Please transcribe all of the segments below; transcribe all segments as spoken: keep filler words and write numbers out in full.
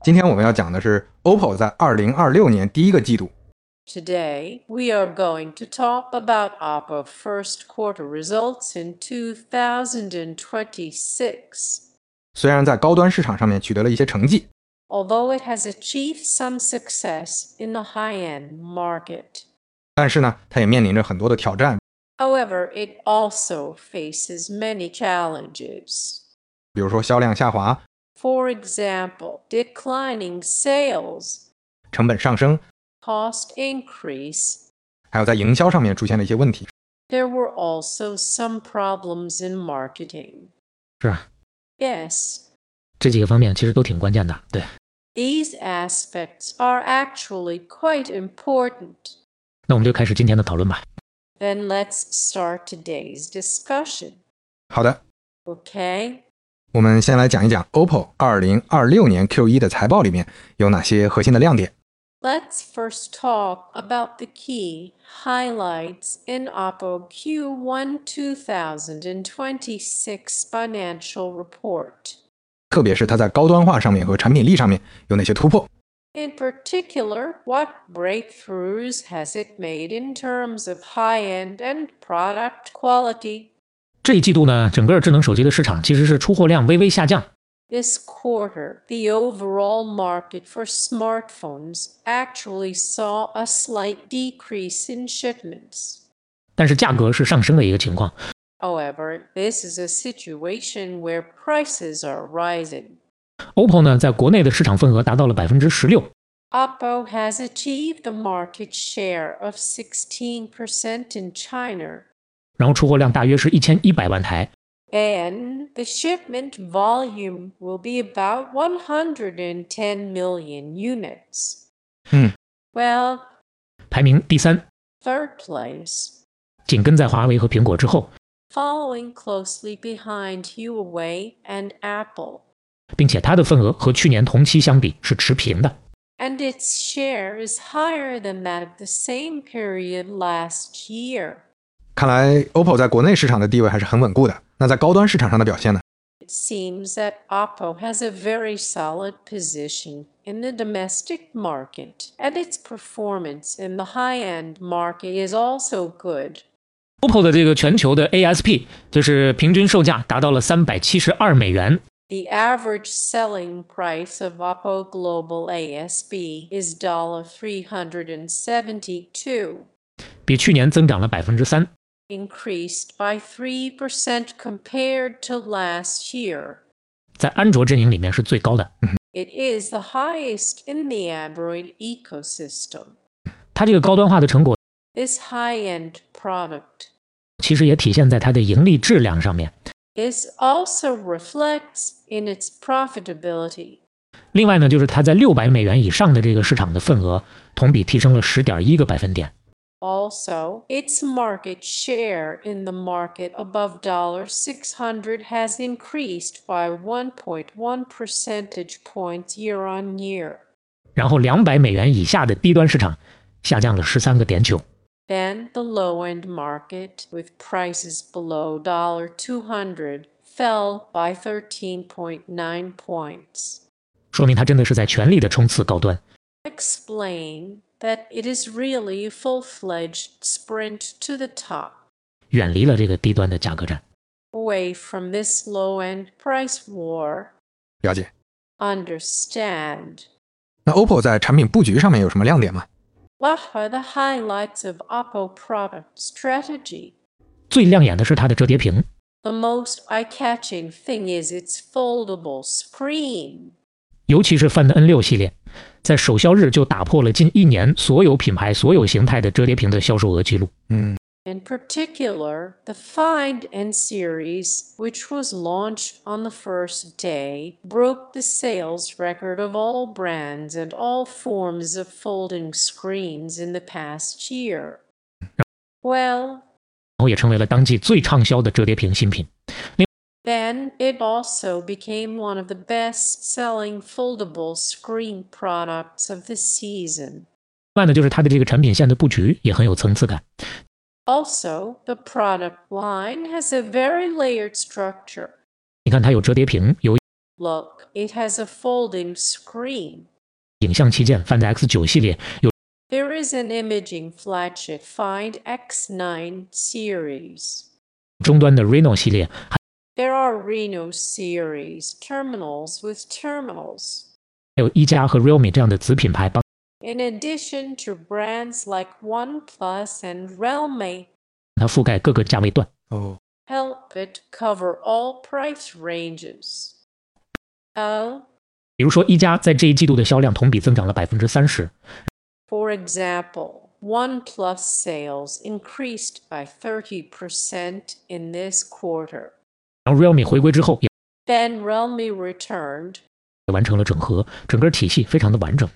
今天我们要讲的是 O P P O 在二零二六年第一个季度。 Today, we are going to talk about O P P O first quarter results in two thousand twenty-six. 虽然在高端市场上面取得了一些成绩， Although it has achieved some success in the high-end market. 但是呢，它也面临着很多的挑战， However, it also faces many challenges. 比如说销量下滑、 For example, declining sales, 成本上升， cost increase. 还有在营销上面出现了一些问题。 There were also some problems in marketing. 是啊， Yes, 这几个方面其实都挺关键的。对， these aspects are actually quite important. 那我们就开始今天的讨论吧。 Then let's start today's discussion. 好的， Okay? 我们先来讲一讲 O P P O 二零二六年 Q 一 的财报里面有哪些核心的亮点。 Let's first talk about the key highlights in O P P O Q one twenty twenty-six financial report. 特别是它在高端化上面和产品力上面有哪些突破。 In particular, what breakthroughs has it made in terms of high-end and product quality? 这一季度呢，整个智能手机的市场其实是出货量微微下降。 This quarter, the overall market for smartphones actually saw a slight decrease in shipments. 但是价格是上升的一个情况。 However, this is a situation where prices are rising. O P P O 呢，在国内的市场份额达到了 百分之十六。 O P P O has achieved a market share of sixteen percent in China. 然后出货量大约是一千一百万台。 And the shipment volume will be about one hundred ten million units. 嗯， Well, 排名第三， third place, 紧跟在华为和苹果之后， following closely behind Huawei and Apple. 并且它的份额和去年同期相比是持平的。 And its share is higher than that of the same period last year. 看来 O P P O 在国内市场的地位还是很稳固的。那在高端市场上的表现呢？ It seems that O P P O has a very solid position in the domestic market, and its performance in the high-end market is also good. O P P O 的这个全球的 A S P 就是平均售价达到了三百七十二美元。 The average selling price of O P P O Global A S P is three hundred seventy-two dollars, 比去年增长了 百分之三。 increased by three percent compared to last year. 在安卓阵营里面是最高的。 It is the highest in the Android ecosystem. 它这个高端化的成果 This high-end product 其实也体现在它的盈利质量上面。 This also reflects in its profitability. 另外呢，就是它在六百美元以上的这个市场的份额同比提升了 十点一个百分点。 Also, its market share in the market above six hundred has increased by one point one percentage points year on year. 然后两百美元以下的低端市场下降了 十三个点九。 Then the low-end market with prices below two hundred fell by thirteen point nine points. 说明它真的是在全力的冲刺高端。 Explain that it is really a full-fledged sprint to the top. 远离了这个低端的价格战。 Away from this low-end price war. 了解。 Understand. 那 O P P O 在产品布局上面有什么亮点吗？ What are the highlights of O P P O product strategy? 最亮眼的是它的折叠屏。 The most eye-catching thing is its foldable screen. 尤其是 Find N 六 系列，在首销日就打破了近一年所有品牌所有形态的折叠屏的销售额记录。 嗯， In particular, the Find N series, which was launched on the first day, broke the sales record of all brands and all forms of folding screens in the past year. Well, 然后也成为了当季最畅销的折叠屏新品。 then it also became one of the best-selling foldable screen products of the season. 另外呢，就是它的这个产品线的布局也很有层次感。 Also, the product line has a very layered structure. 你看它有折叠屏，有 Look, it has a folding screen. 影像器件 Find X 九 系列有 There is an imaging flagship Find X nine series. 终端的 Reno 系列， There are Reno series terminals with terminals. 还有一加和 Realme 这样的子品牌帮 In addition to brands like OnePlus and Realme, 它覆盖各个价位段。 哦， help it cover all price ranges. Oh, 比如说一加在这一季度的销量同比增长了 百分之三十， for example, OnePlus sales increased by thirty percent in this quarter. 然后 Realme 回归之后也 Then Realme returned. 完成了整合，整个体系非常的完整。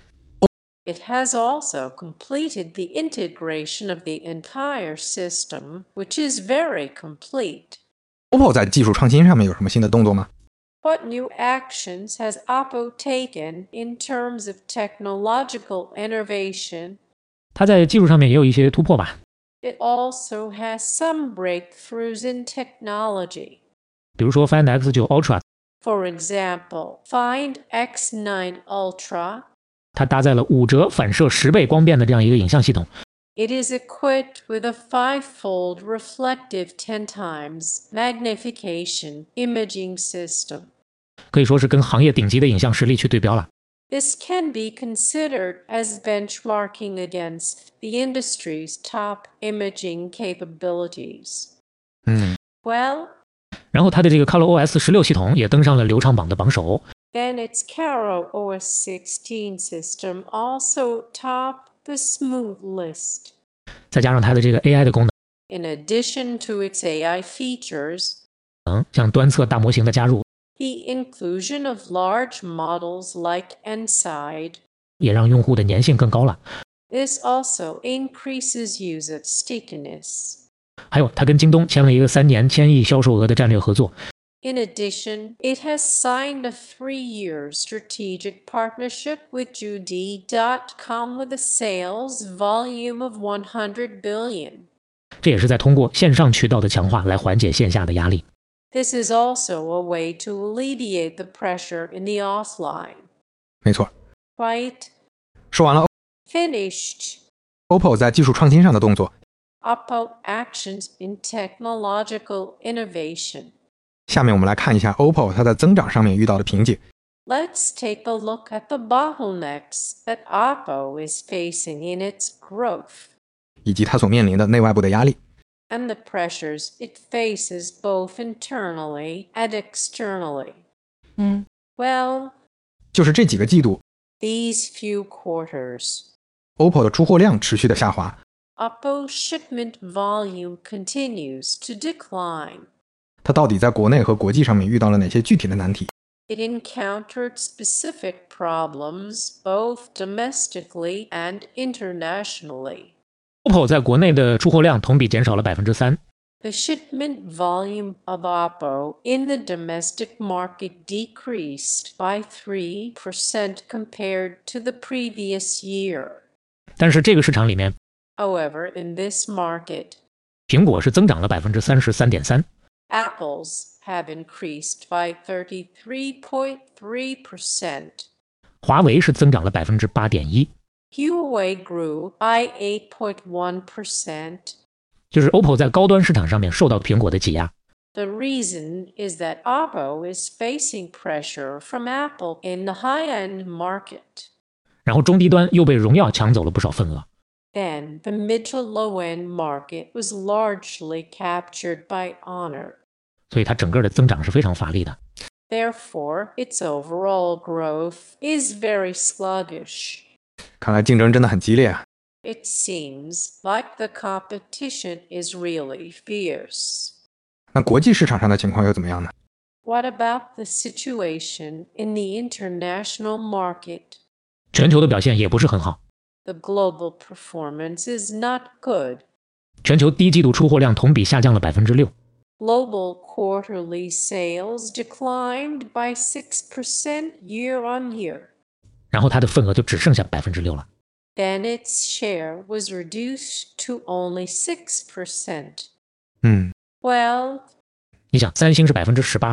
It has also completed the integration of the entire system, which is very complete. O P P O 在技术创新上面有什么新的动作吗？ What new actions has Oppo taken in terms of technological innovation? 它在技术上面也有一些突破吧， It also has some breakthroughs in technology. 比如说 Find X 九 Ultra， For example, Find X nine Ultra. 它搭载了五折反射十倍光变的这样一个影像系统， It is equipped with a five-fold reflective ten times magnification imaging system. 可以说是跟行业顶级的影像实力去对标了。 This can be considered as benchmarking against the industry's top imaging capabilities. 嗯， Well, 然后它的这个 ColorOS 十六系统也登上了流畅榜的榜首， then its Caro O S sixteen system also topped the smooth list. 再加上它的这个 A I 的功 In addition to its A I features, 能，像端侧大模型的加入， the inclusion of large models like Enside. 也让用户的粘性更高了。 This also increases user stickiness. 还有，它跟京东签了一个三年千亿销售额的战略合作， In addition, it has signed a three-year strategic partnership with Judy dot com with a sales volume of one hundred billion. 这也是在通过线上渠道的强化来缓解线下的压力。 This is also a way to alleviate the pressure in the offline. 没错。 Right? 说完了 Finished. O P P O 在技术创新上的动作， Oppo actions in technological innovation. 下面我们来看一下 O P P O 它在增长上面遇到的瓶颈。 Let's take a look at the bottlenecks that Oppo is facing in its growth 以及它所面临的内外部的压力。 and the pressures it faces both internally and externally. 嗯， Well, 就是这几个季度 these few quarters, O P P O 的出货量持续的下滑， Oppo shipment volume continues to decline. 它到底在国内和国际上面遇到了哪些具体的难题？ It encountered specific problems both domestically and internationally. O P P O 在国内的出货量同比减少了 百分之三， The shipment volume of Oppo in the domestic market decreased by three percent compared to the previous year. 但是这个市场里面， However, in this market, 苹果是增长了 百分之三十三点三， Apple's have increased by thirty-three point three percent. 华为是增长了 百分之八点一， Huawei grew by eight point one percent. 就是 O P P O 在高端市场上面受到苹果的挤压。 The reason is that Oppo is facing pressure from Apple in the high-end market. 然后中低端又被荣耀抢走了不少份额。 Then the mid to low-end market was largely captured by Honor. 所以它整个的增长是非常乏力的。 Therefore, its overall growth is very sluggish. 看来竞争真的很激烈啊。 It seems like the competition is really fierce. 那国际市场上的情况又怎么样呢？ What about the situation in the international market? 全球的表现也不是很好， The global performance is not good. 全球第一季度出货量同比下降了 百分之六， Global quarterly sales declined by six percent year on year. 然后它的份额就只剩下 百分之六 了。 Then its share was reduced to only six percent. 嗯， Well, 你想，三星是 百分之十八，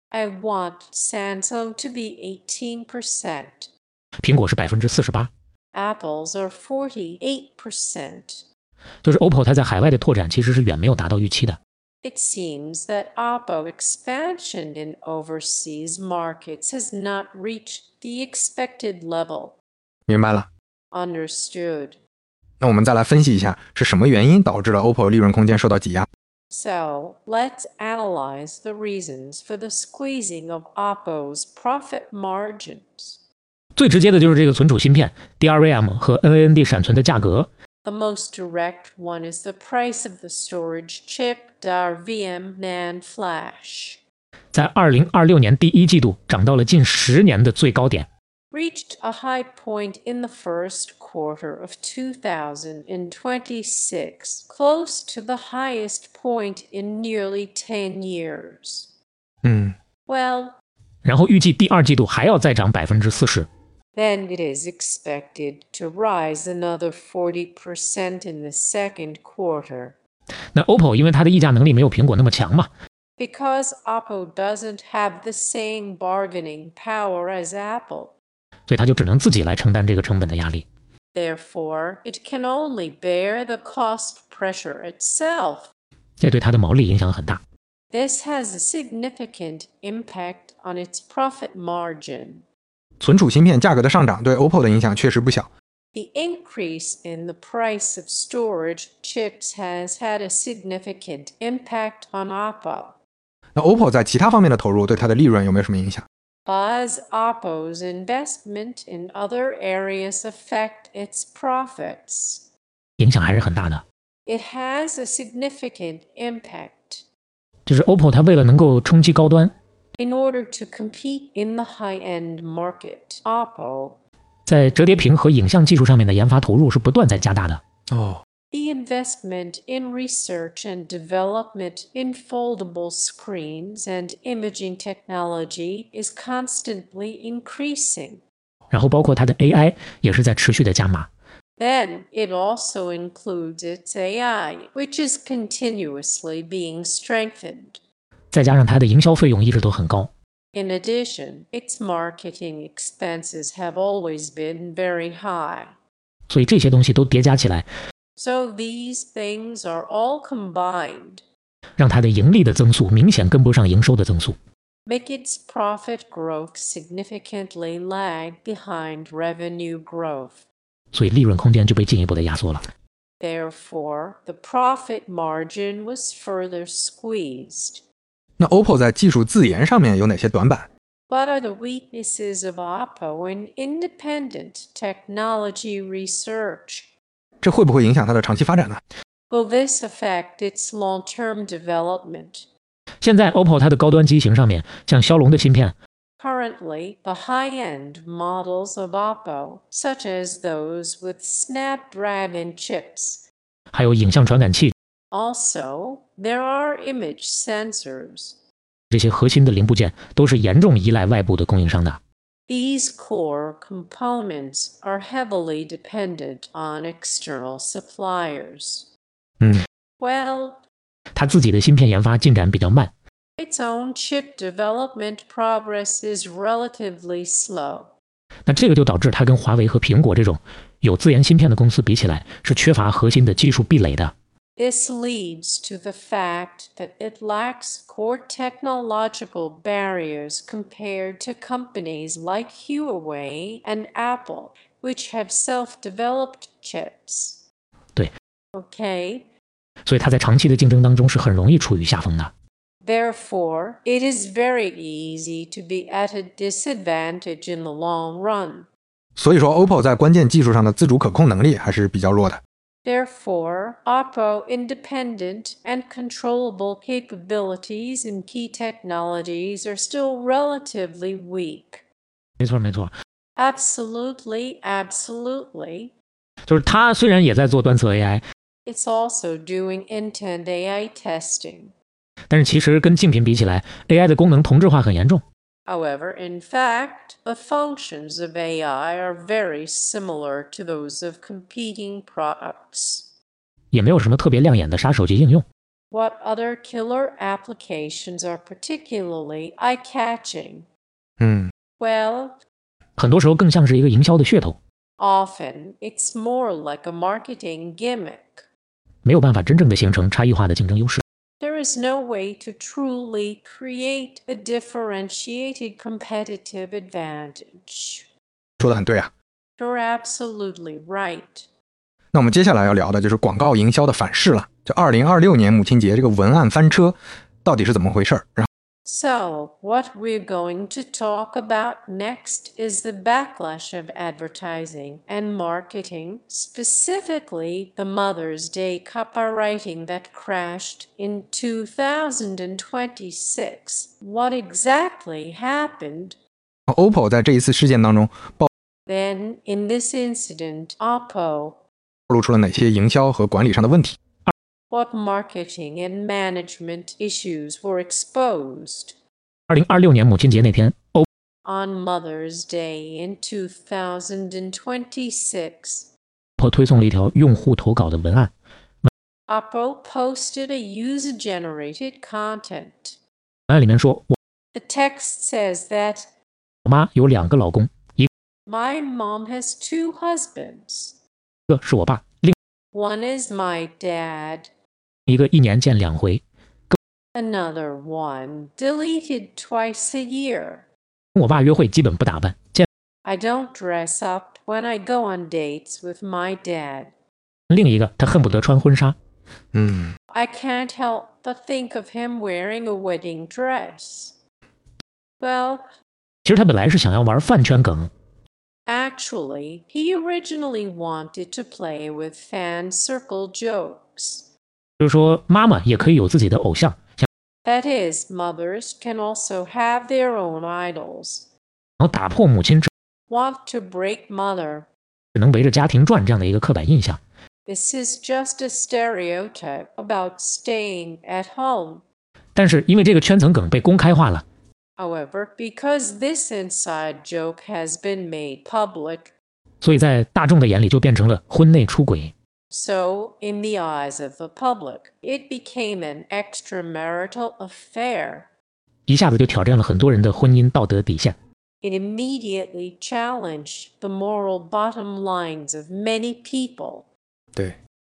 I want Samsung to be eighteen percent. 苹果是百分之四十八， Apple's are forty-eight percent. 就是 O P P O 它在海外的拓展其实是远没有达到预期的。 It seems that Oppo expansion in overseas markets has not reached the expected level. 明白了。 Understood. 那我们再来分析一下是什么原因导致了 O P P O 利润空间受到挤压。 So, let's analyze the reasons for the squeezing of Oppo's profit margins. 最直接的就是这个存储芯片 D R A M 和 N A N D 闪存的价格。 The most direct one is the price of the storage chip D R V M NAND flash. 在二零二六年第一季度涨到了近十年的最高点， Reached a high point in the first quarter of two thousand twenty-six, close to the highest point in nearly ten years. 嗯， Well, 然后预计第二季度还要再涨百分之四十。 then it is expected to rise another forty percent in the second quarter. 那 O P P O 因为它的议价能力没有苹果那么强嘛， Because Oppo doesn't have the same bargaining power as Apple. 所以它就只能自己来承担这个成本的压力。 Therefore, it can only bear the cost pressure itself. 这对它的毛利影响很大。 This has a significant impact on its profit margin. 存储芯片价格的上涨对 O P P O 的影响确实不小。 The increase in the price of storage chips has had a significant impact on Oppo. 那 O P P O 在其他方面的投入对它的利润有没有什么影响？ Does Oppo's investment in other areas affect its profits? 影响还是很大的。 It has a significant impact. 就是 O P P O 它为了能够冲击高端， In order to compete in the high-end market, Oppo, 在折叠屏和影像技术上面的研发投入是不断在加大的。 哦， the investment in research and development in foldable screens and imaging technology is constantly increasing. 然后包括它的 A I 也是在持续的加码。 Then it also includes its A I, which is continuously being strengthened. 再加上它的营销费用一直都很高。 In addition, its marketing expenses have always been very high. 所以这些东西都叠加起来， So these things are all combined, 让它的盈利的增速明显跟不上营收的增速。 make its profit growth significantly lag behind revenue growth. 所以利润空间就被进一步的压缩了。 Therefore, the profit margin was further squeezed. 那 O P P O 在技术自研上面有哪些短板？ What are the weaknesses of Oppo in independent technology research? 这会不会影响它的长期发展呢？ Will this affect its long-term development? 现在 O P P O 它的高端机型上面，像骁龙的芯片， Currently, the high-end models of Oppo, such as those with Snapdragon chips. 还有影像传感器 Also, there are image sensors. 这些核心的零部件都是严重依赖外部的供应商的。 These core components are heavily dependent on external suppliers. 嗯， Well, 它自己的芯片研发进展比较慢， its own chip development progress is relatively slow. 那这个就导致它跟华为和苹果这种有自研芯片的公司比起来，是缺乏核心的技术壁垒的。 This leads to the fact that it lacks core technological barriers compared to companies like Huawei and Apple, which have self-developed chips. 对， Okay? 所以它在长期的竞争当中是很容易处于下风的。 Therefore, it is very easy to be at a disadvantage in the long run. 所以说 O P P O 在关键技术上的自主可控能力还是比较弱的。 Therefore, Oppo independent and controllable capabilities in key technologies are still relatively weak. 没错没错， Absolutely, absolutely. 就是它虽然也在做端侧 A I， It's also doing end-to-end A I testing. 但是其实跟竞品比起来 ，A I 的功能同质化很严重。 However, in fact, the functions of A I are very similar to those of competing products. 也没有什么特别亮眼的杀手级应用。 What other killer applications are particularly eye-catching? 嗯 Well, 很多时候更像是一个营销的噱头， often it's more like a marketing gimmick. 没有办法真正的形成差异化的竞争优势。 There is no way to truly create a differentiated competitive advantage. 说的很对啊。 You're absolutely right. 那我们接下来要聊的就是广告营销的反噬了。就二零二六年母亲节这个文案翻车到底是怎么回事？然后 So, what we're going to talk about next is the backlash of advertising and marketing, specifically the Mother's Day copywriting that crashed in two thousand twenty-six. What exactly happened? O P P O 在这一次事件当中暴 Then, in this incident, Oppo, 露出了哪些营销和管理上的问题？ what marketing and management issues were exposed? 二零二六年母亲节那天 ，O On Mother's Day in two thousand twenty-six, P P O 推送了一条用户投稿的文案， Oppo posted a user-generated content. 文案里面说， The text says that 我妈有两个老公，一 my mom has two husbands. 个是我爸，另 One is my dad, 一个一年见两回， another one deleted twice a year. 跟我爸约会基本不打扮，见 I don't dress up when I go on dates with my dad. 另一个他恨不得穿婚纱。 嗯， I can't help but think of him wearing a wedding dress. Well, 其实他本来是想要玩饭圈梗， actually, he originally wanted to play with fan circle jokes. 就是说妈妈也可以有自己的偶像，想 That is, mothers can also have their own idols. 要打破母亲只 Want to break mother. 只能围着家庭转这样的一个刻板印象。 This is just a stereotype about staying at home. 但是因为这个圈层梗被公开化了， However, because this inside joke has been made public, 所以在大众的眼里就变成了婚内出轨。 so in the eyes of the public, it became an extramarital affair. 一下子就挑战了很多人的婚姻道德底线。 It immediately challenged the moral bottom lines of many people. 对，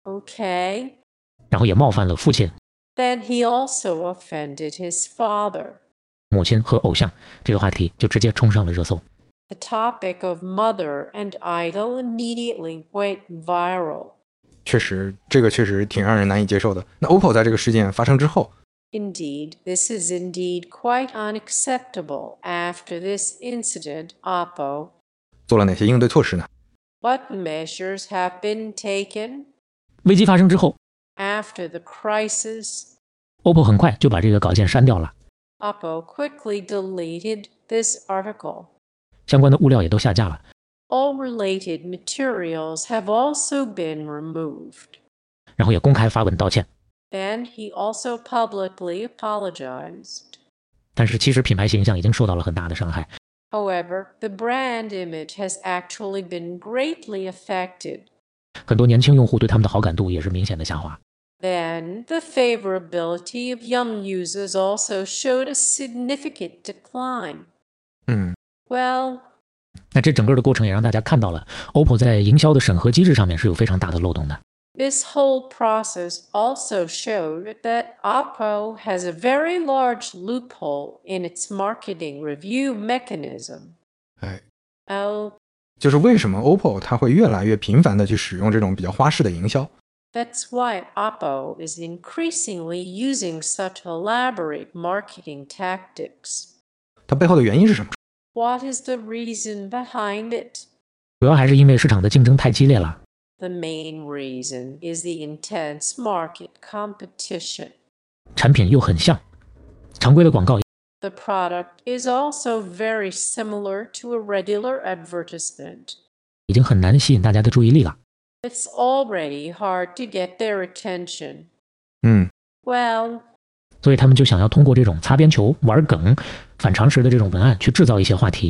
Okay? 然后也冒犯了父亲、 Then he also offended his father. 母亲和偶像，这个话题就直接冲上了热搜。 The topic of mother and idol immediately went viral. 确实这个确实挺让人难以接受的。那 O P P O 在这个事件发生之后， Indeed, this is indeed quite unacceptable. After this incident, Oppo, 做了哪些应对措施呢？ what measures have been taken? 危机发生之后 After the crisis, ，O P P O 很快就把这个稿件删掉了， Oppo quickly deleted this article. 相关的物料也都下架了。 All related materials have also been removed. 然后也公开发文道歉。 Then he also publicly apologized. 但是其实品牌形象已经受到了很大的伤害。 However, the brand image has actually been greatly affected. 很多年轻用户对他们的好感度也是明显的下滑。 Then, the favorability of young users also showed a significant decline. 嗯， Well, 那这整个的过程也让大家看到了 O P P O 在营销的审核机制上面是有非常大的漏洞的。 this whole process also showed that Oppo has a very large loophole in its marketing review mechanism. 哎， Oh, 就是为什么 O P P O 它会越来越频繁的去使用这种比较花式的营销？ that's why Oppo is increasingly using such elaborate marketing tactics. 它背后的原因是什么？ What is the reason behind it? 主要还是因为市场的竞争太激烈了， The main reason is the intense market competition. 产品又很像，常规的广告 The product is also very similar to a regular advertisement. 已经很难吸引大家的注意力了。 It's already hard to get their attention. 嗯， Well, 所以他们就想要通过这种擦边球、玩梗、反常识的这种文案去制造一些话题，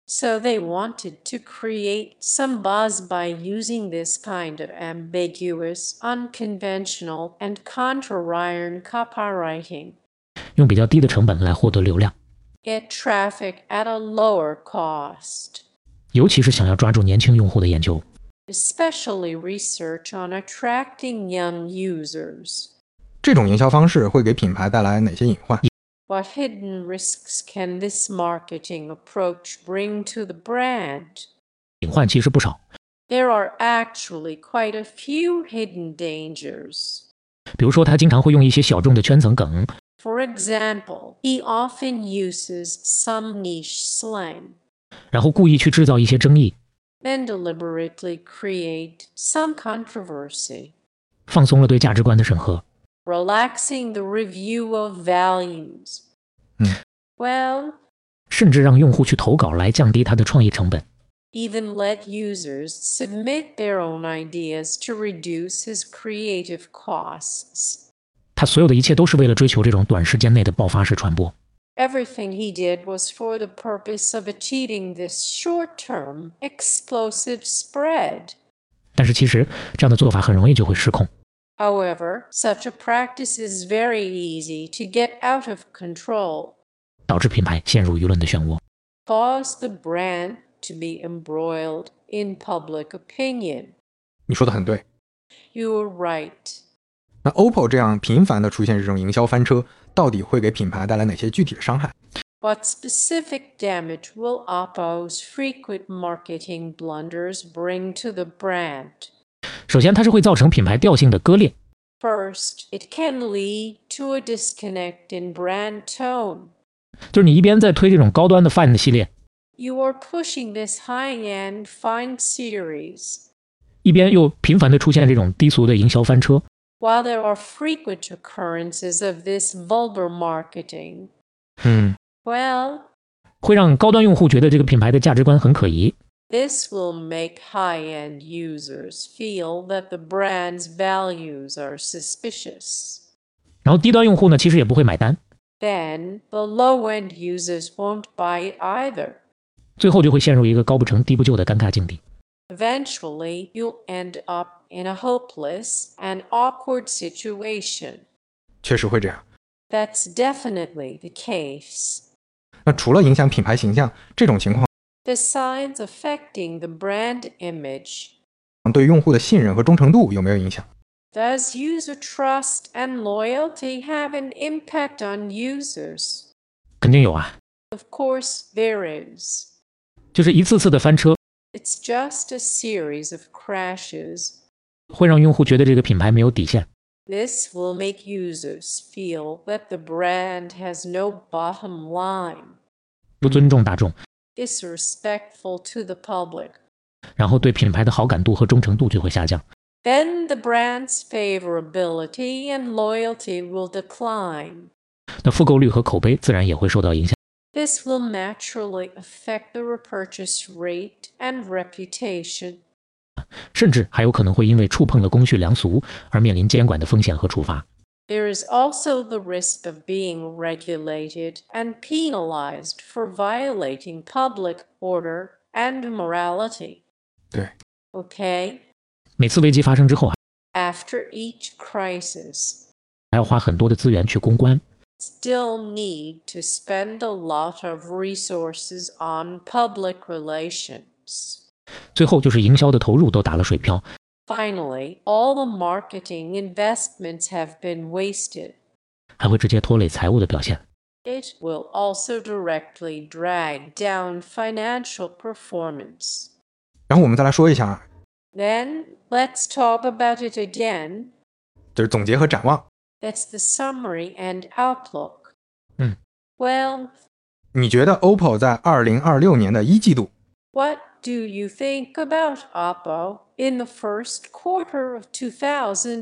So they wanted to create some buzz by using this kind of ambiguous, unconventional, and contrarian copywriting. 用比较低的成本来获得流量， Get traffic at a lower cost. 尤其是想要抓住年轻用户的眼球。 Especially research on attracting young users. 这种营销方式会给品牌带来哪些隐患？ What hidden risks can this marketing approach bring to the brand? 隐患其实不少， There are actually quite a few hidden dangers. 比如说他经常会用一些小众的圈层梗， For example, he often uses some niche slang, 然后故意去制造一些争议， then deliberately create some controversy, 放松了对价值观的审核。 relaxing the review of values. 嗯 Well, 甚至让用户去投稿来降低他的创意成本。 even let users submit their own ideas to reduce his creative costs. 他所有的一切都是为了追求这种短时间内的爆发式传播。 Everything he did was for the purpose of achieving this short-term, explosive spread. 但是其实这样的做法很容易就会失控， However, such a practice is very easy to get out of control, 导致品牌陷入舆论的漩涡。 cause the brand to be embroiled in public opinion. 你说的很对。 You're right. 那 O P P O 这样频繁的出现这种营销翻车，到底会给品牌带来哪些具体的伤害？ What specific damage will Oppo's frequent marketing blunders bring to the brand? 首先，它是会造成品牌调性的割裂， First, it can lead to a disconnect in brand tone. 就是你一边在推这种高端的 Find 系列， You are pushing this high-end Find series, 一边又频繁的出现这种低俗的营销翻车， while there are frequent occurrences of this vulgar marketing. 嗯， Well, 会让高端用户觉得这个品牌的价值观很可疑， this will make high-end users feel that the brand's values are suspicious. 然后低端用户呢，其实也不会买单， Then, the low-end users won't buy it either. 最后就会陷入一个高不成低不就的尴尬境地。 Eventually, you'll end up in a hopeless and awkward situation. 确实会这样。 That's definitely the case. 那除了影响品牌形象，这种情况 The signs affecting the brand image. 对用户的信任和忠诚度有没有影响？ Does user trust and loyalty have an impact on users? 肯定有啊， Of course, there is. 就是一次次的翻车， It's just a series of crashes. 会让用户觉得这个品牌没有底线， This will make users feel that the brand has no bottom line, 不尊重大众， disrespectful to the public. 然后对品牌的好感度和忠诚度就会下降。 Then the brand's favorability and loyalty will decline. 那复购率和口碑自然也会受到影响。 This will naturally affect the repurchase rate and reputation. 甚至还有可能会因为触碰了公序良俗而面临监管的风险和处罚。 There is also the risk of being regulated and penalized for violating public order and morality. 对， Okay? 每次危机发生之后啊， After each crisis, 还要花很多的资源去公关， still need to spend a lot of resources on public relations. 最后就是营销的投入都打了水漂， Finally, all the marketing investments have been wasted. 还会直接拖累财务的表现。 It will also directly drag down financial performance. 然后我们再来说一下， Then, let's talk about it again. 就是总结和展望。 That's the summary and outlook. 嗯 Well, 你觉得 O P P O 在二零二六年的一季度 what do you think about Oppo in the first quarter of two thousand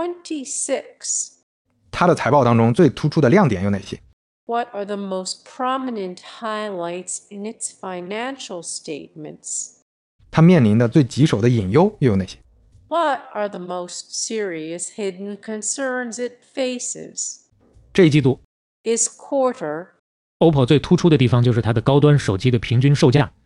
twenty-six? 它的财报当中最突出的亮点有哪些？ What are the most prominent highlights in its financial statements? 它面临的最棘手的隐忧又有哪些？ What are the most serious hidden concerns it faces? 这一季度 This quarter, O P P O 最突出的地方就是它的高端手机的平均售价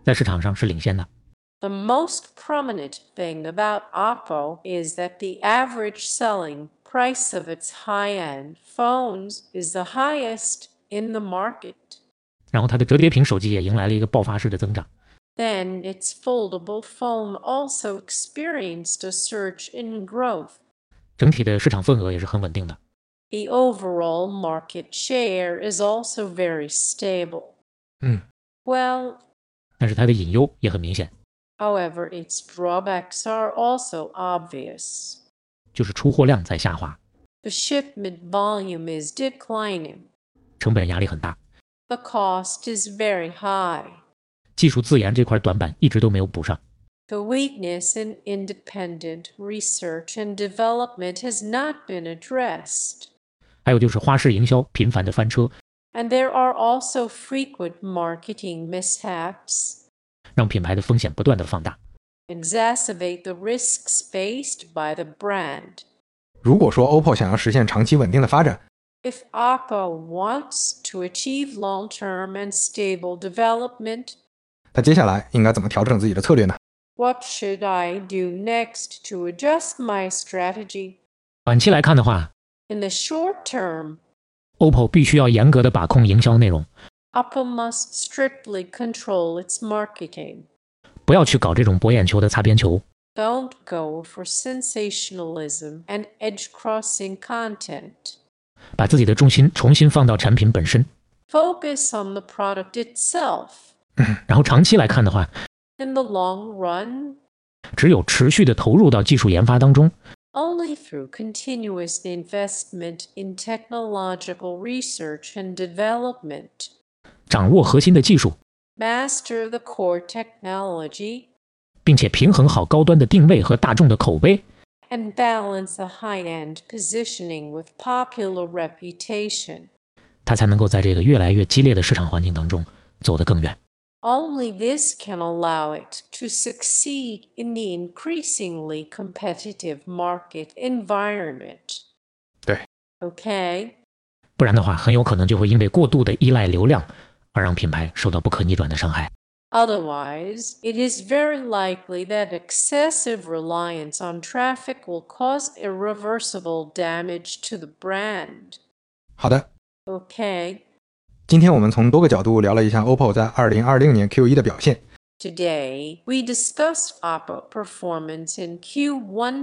在市场上是领先的。 The most prominent thing about Oppo is that the average selling price of its high-end phones is the highest in the market. 然后它的折叠屏手机也迎来了一个爆发式的增长。 Then its foldable phone also experienced a surge in growth. 整体的市场份额也是很稳定的。 The overall market share is also very stable. 嗯 Well, 但是它的隐忧也很明显， however, its drawbacks are also obvious. 就是出货量在下滑， The shipment volume is declining. 成本压力很大， The cost is very high. 技术自研这块短板一直都没有补上。 The weakness in independent research and development has not been addressed. 还有就是花式营销频繁的翻车， And there are also frequent marketing mishaps. 让品牌的风险不断的放大。 Exacerbate the risks faced by the brand. 如果说 O P P O 想要实现长期稳定的发展， If Oppo wants to achieve long-term and stable development, 它接下来应该怎么调整自己的策略呢？ what should I do next to adjust my strategy? 短期来看的话， In the short term, O P P O 必须要严格的把控营销内容， Oppo must strictly control its marketing. 不要去搞这种博眼球的擦边球， Don't go for sensationalism and edge-crossing content. 把自己的重心重新放到产品本身。 Focus on the product itself. 然后长期来看的话， In the long run, 只有持续的投入到技术研发当中， only through continuous investment in technological research and development, 掌握核心的技术， master the core technology, 并且平衡好高端的定位和大众的口碑， and balance the high-end positioning with popular reputation. 它才能够在这个越来越激烈的市场环境当中走得更远。 Only this can allow it to succeed in the increasingly competitive market environment. 对 Okay? 不然的话，很有可能就会因为过度的依赖流量而让品牌受到不可逆转的伤害。 Otherwise, it is very likely that excessive reliance on traffic will cause irreversible damage to the brand. 好的， Okay? 今天我们从多个角度聊了一下 O P P O 在二零二零年 Q 一 的表现。 Today, we discussed Oppo performance in Q one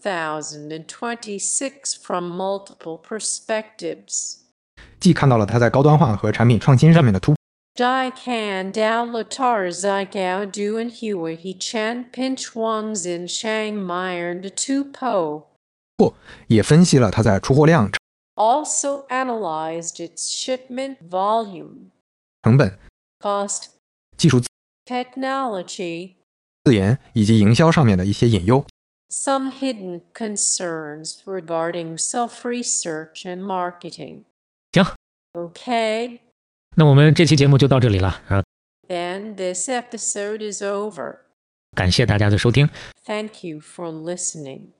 twenty twenty-six from multiple perspectives. 既看到了它在高端化和产品创新上面的突破， Daikan Dao Latar Zigao Du and Hui He Chan Pinch Wangs in Shang Myern Tu Po. 也分析了它在出货量、 Also analyzed its shipment volume, 成本、 cost, 技术 technology, 自研以及营销上面的一些隐忧。 some hidden concerns regarding self-research and marketing. 行， Okay, 那我们这期节目就到这里了啊， then this episode is over. 感谢大家的收听。 Thank you for listening.